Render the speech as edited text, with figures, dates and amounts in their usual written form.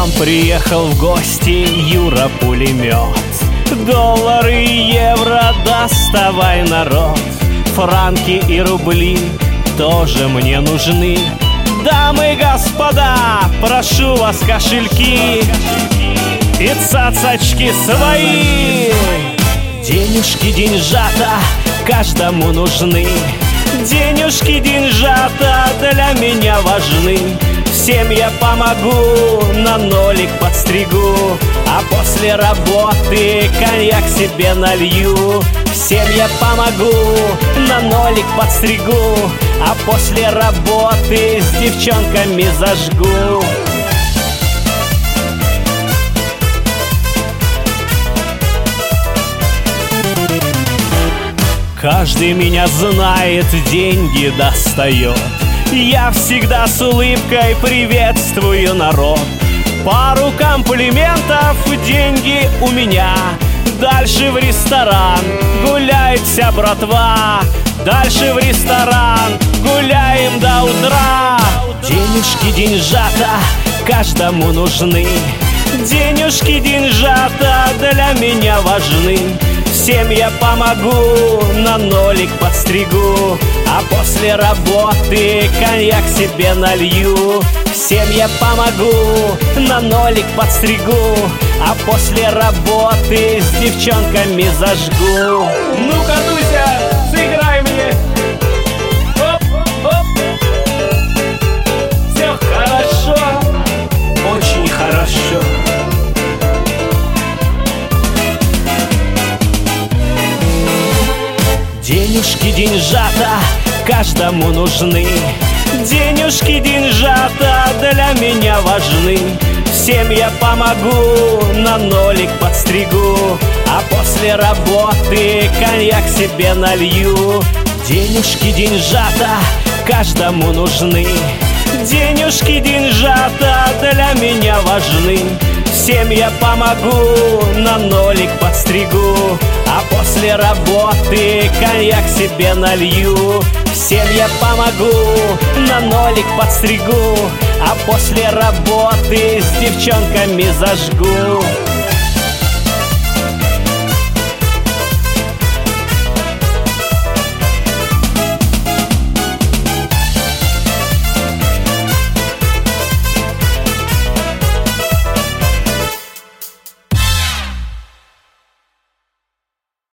вам приехал в гости Юра Пулемет. Доллары и евро доставай, народ. Франки и рубли тоже мне нужны. Дамы и господа, прошу вас, кошельки и цацочки свои. Денежки, деньжата каждому нужны. Денежки, деньжата для меня важны. Всем я помогу, на нолик подстригу, а после работы коньяк себе налью. Всем я помогу, на нолик подстригу, а после работы с девчонками зажгу. Каждый меня знает, деньги достает. Я всегда с улыбкой приветствую народ. Пару комплиментов, деньги у меня. Дальше в ресторан гуляет вся братва. Дальше в ресторан гуляем до утра. Денежки, деньжата каждому нужны. Денежки, деньжата для меня важны. Всем я помогу, на нолик подстригу, а после работы коньяк себе налью. Всем я помогу, на нолик подстригу, а после работы с девчонками зажгу. Ну-ка, Дуся, сыграй мне. Оп, оп. Все хорошо, Очень хорошо. Денежки, деньжата каждому нужны. Денежки, деньжата для меня важны. Всем я помогу, на нолик подстригу, а после работы коньяк себе налью. Денежки, деньжата каждому нужны. Денежки, деньжата для меня важны. Всем я помогу, на нолик подстригу, а после работы коньяк себе налью. Всем я помогу, на нолик подстригу, а после работы с девчонками зажгу.